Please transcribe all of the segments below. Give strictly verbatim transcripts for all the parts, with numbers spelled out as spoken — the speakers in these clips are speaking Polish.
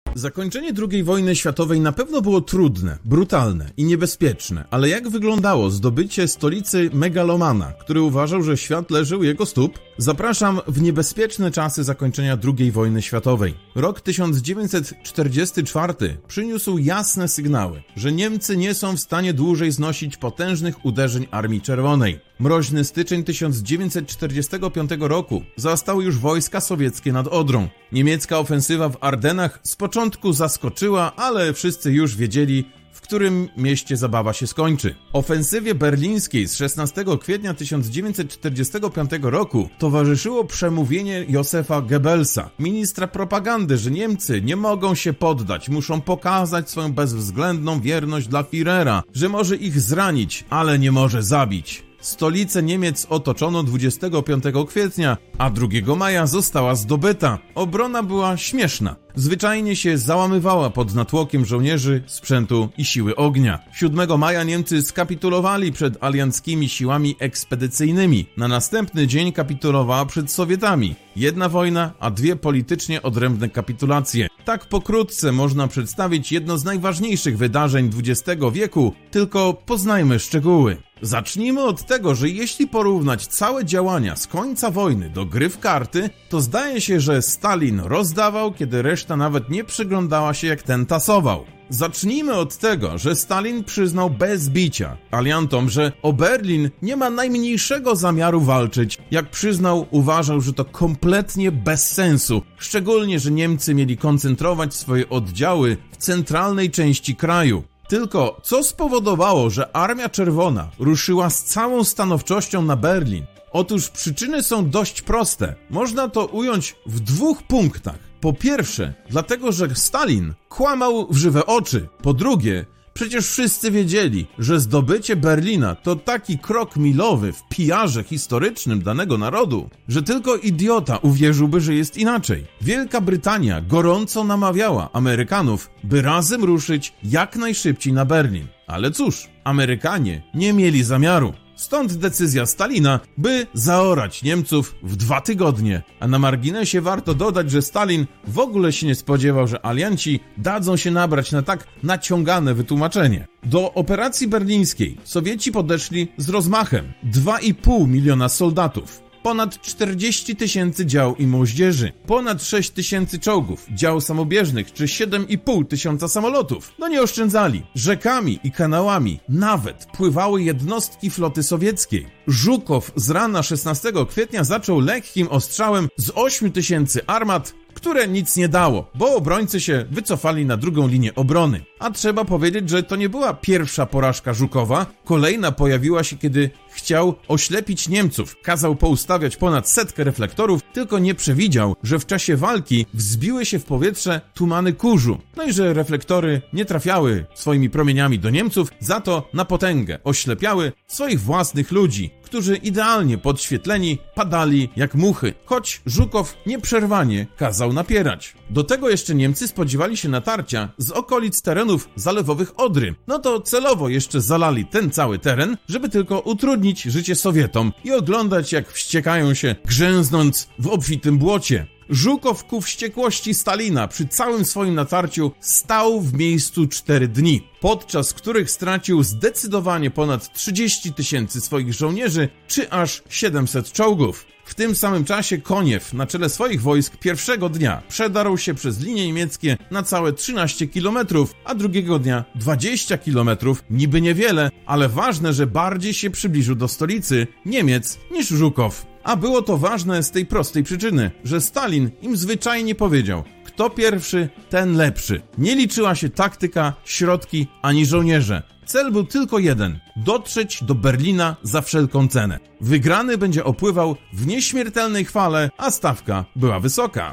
Zakończenie drugiej wojny światowej na pewno było trudne, brutalne i niebezpieczne, ale jak wyglądało zdobycie stolicy megalomana, który uważał, że świat leży u jego stóp? Zapraszam w niebezpieczne czasy zakończenia drugiej wojny światowej. Rok tysiąc dziewięćset czterdziesty czwarty przyniósł jasne sygnały, że Niemcy nie są w stanie dłużej znosić potężnych uderzeń Armii Czerwonej. Mroźny styczeń tysiąc dziewięćset czterdziestego piątego roku zastał już wojska sowieckie nad Odrą. Niemiecka ofensywa w Ardenach z początku zaskoczyła, ale wszyscy już wiedzieli, w którym mieście zabawa się skończy. Ofensywie berlińskiej z szesnastego kwietnia tysiąc dziewięćset czterdziestego piątego roku towarzyszyło przemówienie Józefa Goebbelsa, ministra propagandy, że Niemcy nie mogą się poddać, muszą pokazać swoją bezwzględną wierność dla Führera, że może ich zranić, ale nie może zabić. Stolicę Niemiec otoczono dwudziestego piątego kwietnia, a drugiego maja została zdobyta. Obrona była śmieszna. Zwyczajnie się załamywała pod natłokiem żołnierzy, sprzętu i siły ognia. siódmego maja Niemcy skapitulowali przed alianckimi siłami ekspedycyjnymi. Na następny dzień kapitulowała przed Sowietami. Jedna wojna, a dwie politycznie odrębne kapitulacje. Tak pokrótce można przedstawić jedno z najważniejszych wydarzeń dwudziestego wieku, tylko poznajmy szczegóły. Zacznijmy od tego, że jeśli porównać całe działania z końca wojny do gry w karty, to zdaje się, że Stalin rozdawał, kiedy reszta nawet nie przyglądała się, jak ten tasował. Zacznijmy od tego, że Stalin przyznał bez bicia aliantom, że o Berlin nie ma najmniejszego zamiaru walczyć. Jak przyznał, uważał, że to kompletnie bez sensu, szczególnie, że Niemcy mieli koncentrować swoje oddziały w centralnej części kraju. Tylko co spowodowało, że Armia Czerwona ruszyła z całą stanowczością na Berlin? Otóż przyczyny są dość proste. Można to ująć w dwóch punktach. Po pierwsze, dlatego, że Stalin kłamał w żywe oczy. Po drugie, przecież wszyscy wiedzieli, że zdobycie Berlina to taki krok milowy w pijarze historycznym danego narodu, że tylko idiota uwierzyłby, że jest inaczej. Wielka Brytania gorąco namawiała Amerykanów, by razem ruszyć jak najszybciej na Berlin. Ale cóż, Amerykanie nie mieli zamiaru. Stąd decyzja Stalina, by zaorać Niemców w dwa tygodnie. A na marginesie warto dodać, że Stalin w ogóle się nie spodziewał, że alianci dadzą się nabrać na tak naciągane wytłumaczenie. Do operacji berlińskiej Sowieci podeszli z rozmachem. dwa i pół miliona soldatów. Ponad czterdzieści tysięcy dział i moździerzy, ponad sześć tysięcy czołgów, dział samobieżnych czy siedem i pół tysiąca samolotów. No nie oszczędzali. Rzekami i kanałami nawet pływały jednostki floty sowieckiej. Żukow z rana szesnastego kwietnia zaczął lekkim ostrzałem z ośmiu tysięcy armat, które nic nie dało, bo obrońcy się wycofali na drugą linię obrony. A trzeba powiedzieć, że to nie była pierwsza porażka Żukowa. Kolejna pojawiła się, kiedy chciał oślepić Niemców. Kazał poustawiać ponad setkę reflektorów, tylko nie przewidział, że w czasie walki wzbiły się w powietrze tumany kurzu. No i że reflektory nie trafiały swoimi promieniami do Niemców, za to na potęgę oślepiały swoich własnych ludzi, którzy idealnie podświetleni padali jak muchy, choć Żukow nieprzerwanie kazał napierać. Do tego jeszcze Niemcy spodziewali się natarcia z okolic terenów zalewowych Odry. No to celowo jeszcze zalali ten cały teren, żeby tylko utrudnić życie Sowietom i oglądać, jak wściekają się, grzęznąc w obfitym błocie. Żukow ku wściekłości Stalina przy całym swoim natarciu stał w miejscu cztery dni, podczas których stracił zdecydowanie ponad trzydzieści tysięcy swoich żołnierzy, czy aż siedemset czołgów. W tym samym czasie Koniew na czele swoich wojsk pierwszego dnia przedarł się przez linie niemieckie na całe trzynaście kilometrów, a drugiego dnia dwadzieścia kilometrów, niby niewiele, ale ważne, że bardziej się przybliżył do stolicy Niemiec niż Żukow. A było to ważne z tej prostej przyczyny, że Stalin im zwyczajnie powiedział: kto pierwszy, ten lepszy. Nie liczyła się taktyka, środki ani żołnierze. Cel był tylko jeden – dotrzeć do Berlina za wszelką cenę. Wygrany będzie opływał w nieśmiertelnej chwale, a stawka była wysoka.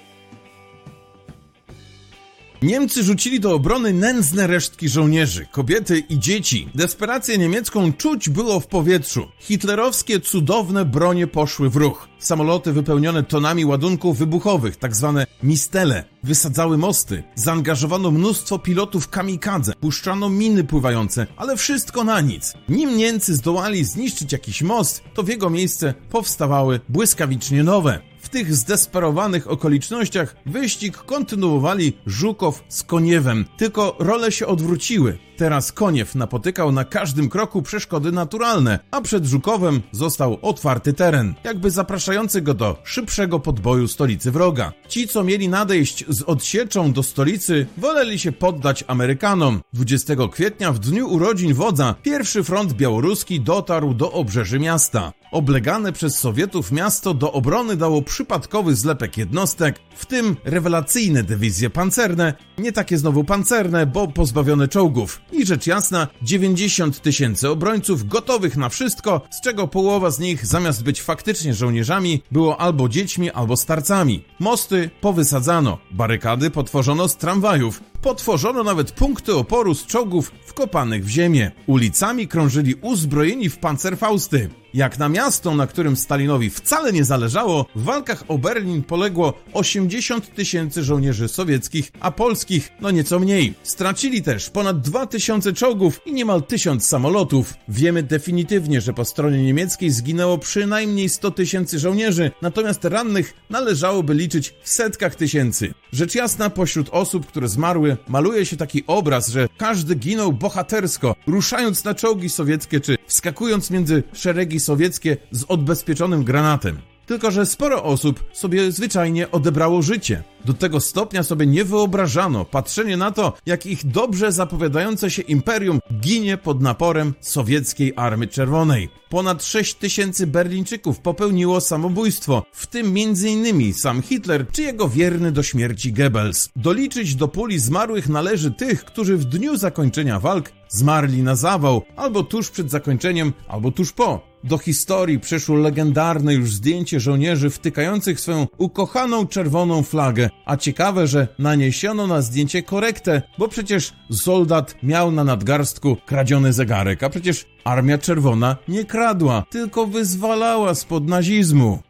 Niemcy rzucili do obrony nędzne resztki żołnierzy, kobiety i dzieci. Desperację niemiecką czuć było w powietrzu. Hitlerowskie cudowne bronie poszły w ruch. Samoloty wypełnione tonami ładunków wybuchowych, tak zwane mistele, wysadzały mosty. Zaangażowano mnóstwo pilotów kamikadze, puszczano miny pływające, ale wszystko na nic. Nim Niemcy zdołali zniszczyć jakiś most, to w jego miejsce powstawały błyskawicznie nowe. W tych zdesperowanych okolicznościach wyścig kontynuowali Żukow z Koniewem, tylko role się odwróciły. Teraz Koniew napotykał na każdym kroku przeszkody naturalne, a przed Żukowem został otwarty teren, jakby zapraszający go do szybszego podboju stolicy wroga. Ci, co mieli nadejść z odsieczą do stolicy, woleli się poddać Amerykanom. dwudziestego kwietnia, w dniu urodzin wodza, pierwszy front białoruski dotarł do obrzeży miasta. Oblegane przez Sowietów miasto do obrony dało przypadkowy zlepek jednostek, w tym rewelacyjne dywizje pancerne, nie takie znowu pancerne, bo pozbawione czołgów. I rzecz jasna, dziewięćdziesiąt tysięcy obrońców gotowych na wszystko, z czego połowa z nich, zamiast być faktycznie żołnierzami, było albo dziećmi, albo starcami. Mosty powysadzano, barykady potworzono z tramwajów, potworzono nawet punkty oporu z czołgów wkopanych w ziemię. Ulicami krążyli uzbrojeni w pancerfausty. Jak na miasto, na którym Stalinowi wcale nie zależało, w walkach o Berlin poległo osiemdziesiąt tysięcy żołnierzy sowieckich, a polskich no nieco mniej. Stracili też ponad dwa tysiące czołgów i niemal tysiąc samolotów. Wiemy definitywnie, że po stronie niemieckiej zginęło przynajmniej sto tysięcy żołnierzy, natomiast rannych należałoby liczyć w setkach tysięcy. Rzecz jasna, pośród osób, które zmarły, maluje się taki obraz, że każdy ginął bohatersko, ruszając na czołgi sowieckie czy wskakując między szeregi sowieckie z odbezpieczonym granatem. Tylko że sporo osób sobie zwyczajnie odebrało życie. Do tego stopnia sobie nie wyobrażano patrzenie na to, jak ich dobrze zapowiadające się imperium ginie pod naporem sowieckiej Armii Czerwonej. Ponad sześć tysięcy Berlińczyków popełniło samobójstwo, w tym między innymi sam Hitler czy jego wierny do śmierci Goebbels. Doliczyć do puli zmarłych należy tych, którzy w dniu zakończenia walk zmarli na zawał, albo tuż przed zakończeniem, albo tuż po. Do historii przeszło legendarne już zdjęcie żołnierzy wtykających swoją ukochaną czerwoną flagę, a ciekawe, że naniesiono na zdjęcie korektę, bo przecież soldat miał na nadgarstku kradziony zegarek, a przecież Armia Czerwona nie kradła, tylko wyzwalała spod nazizmu.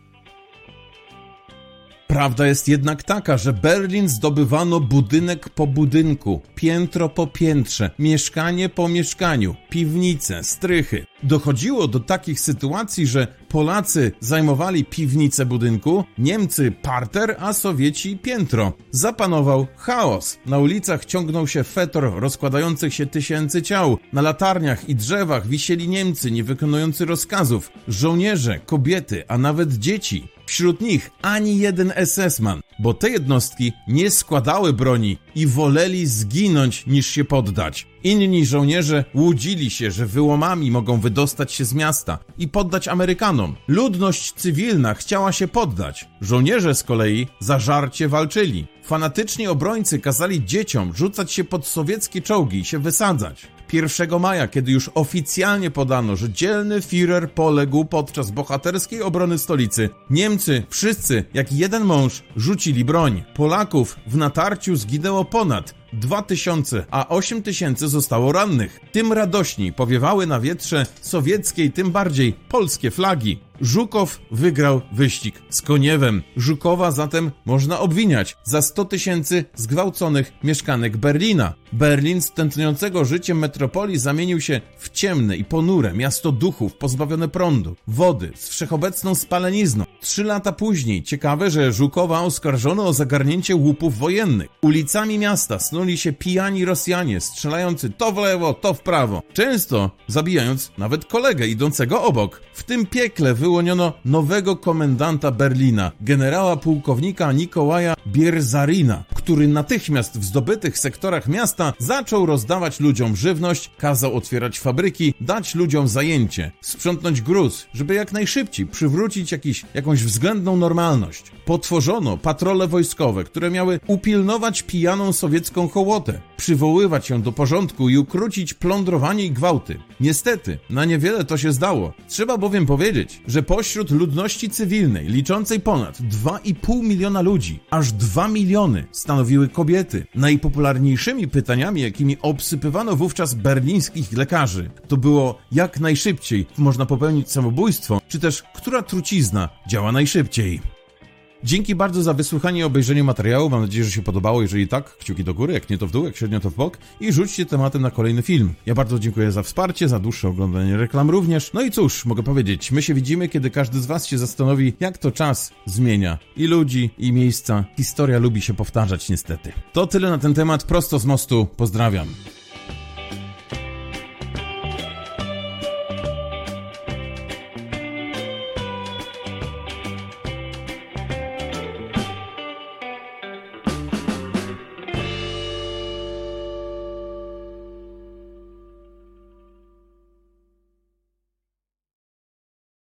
Prawda jest jednak taka, że Berlin zdobywano budynek po budynku, piętro po piętrze, mieszkanie po mieszkaniu, piwnice, strychy. Dochodziło do takich sytuacji, że Polacy zajmowali piwnicę budynku, Niemcy parter, a Sowieci piętro. Zapanował chaos. Na ulicach ciągnął się fetor rozkładających się tysięcy ciał. Na latarniach i drzewach wisieli Niemcy nie wykonujący rozkazów, żołnierze, kobiety, a nawet dzieci. Wśród nich ani jeden es es man, bo te jednostki nie składały broni i woleli zginąć niż się poddać. Inni żołnierze łudzili się, że wyłomami mogą wydostać się z miasta i poddać Amerykanom. Ludność cywilna chciała się poddać. Żołnierze z kolei zażarcie walczyli. Fanatyczni obrońcy kazali dzieciom rzucać się pod sowieckie czołgi i się wysadzać. pierwszego maja, kiedy już oficjalnie podano, że dzielny Führer poległ podczas bohaterskiej obrony stolicy, Niemcy wszyscy jak jeden mąż rzucili broń. Polaków w natarciu zginęło ponad dwa tysiące, a osiem tysięcy zostało rannych. Tym radośniej powiewały na wietrze sowieckie i tym bardziej polskie flagi. Żukow wygrał wyścig z Koniewem. Żukowa zatem można obwiniać za sto tysięcy zgwałconych mieszkanek Berlina. Berlin z tętniącego życiem metropolii zamienił się w ciemne i ponure miasto duchów pozbawione prądu, wody, z wszechobecną spalenizną. Trzy lata później ciekawe, że Żukowa oskarżono o zagarnięcie łupów wojennych. Ulicami miasta snuli się pijani Rosjanie, strzelający to w lewo, to w prawo, często zabijając nawet kolegę idącego obok. W tym piekle wyłoniono nowego komendanta Berlina, generała pułkownika Nikołaja Bierzarina, który natychmiast w zdobytych sektorach miasta zaczął rozdawać ludziom żywność, kazał otwierać fabryki, dać ludziom zajęcie, sprzątnąć gruz, żeby jak najszybciej przywrócić jakiś, jakąś względną normalność. Potworzono patrole wojskowe, które miały upilnować pijaną sowiecką hołotę, przywoływać ją do porządku i ukrócić plądrowanie i gwałty. Niestety, na niewiele to się zdało. Trzeba bowiem powiedzieć, że pośród ludności cywilnej, liczącej ponad dwa i pół miliona ludzi, aż dwa miliony stanowiły kobiety. Najpopularniejszymi pytaniami, jakimi obsypywano wówczas berlińskich lekarzy, to było jak najszybciej można popełnić samobójstwo, czy też która trucizna działa najszybciej. Dzięki bardzo za wysłuchanie i obejrzenie materiału, mam nadzieję, że się podobało. Jeżeli tak, kciuki do góry, jak nie to w dół, jak średnio to w bok i rzućcie tematem na kolejny film. Ja bardzo dziękuję za wsparcie, za dłuższe oglądanie reklam również. No i cóż, mogę powiedzieć, my się widzimy, kiedy każdy z was się zastanowi, jak to czas zmienia i ludzi, i miejsca. Historia lubi się powtarzać niestety. To tyle na ten temat, prosto z mostu, pozdrawiam.